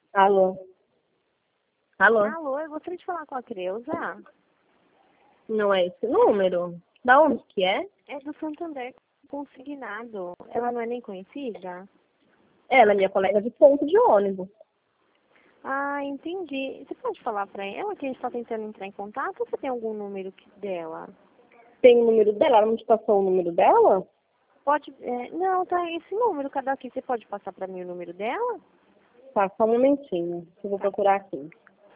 Alô? Alô? Alô, eu gostaria de falar com a Creuza. Não é esse número? Da onde que é? É do Santander Consignado. Ela não é nem conhecida? Ela é minha colega de ponto de ônibus. Ah, entendi. Você pode falar pra ela que a gente está tentando entrar em contato ou você tem algum número dela? Tem o número dela? Ela não te passou o número dela? Pode. Não, tá esse número, cada aqui. Você pode passar pra mim o número dela? Tá, só um momentinho. Eu vou procurar aqui.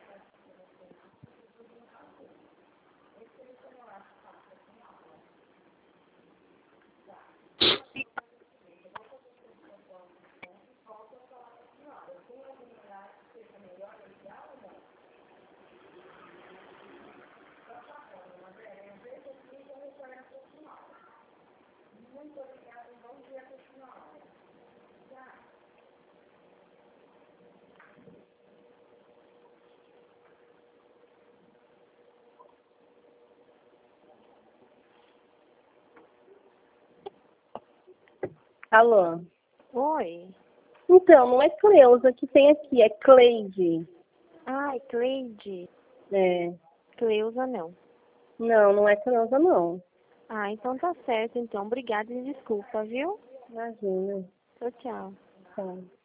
Alô? Oi. Então, não é Cleusa que tem aqui, é Cleide. Ai, Cleide. É. Cleusa não. Não, não é Cleusa, não. Ah, então tá certo, então. Obrigada e desculpa, viu? Imagina. Tchau, tchau. Tá.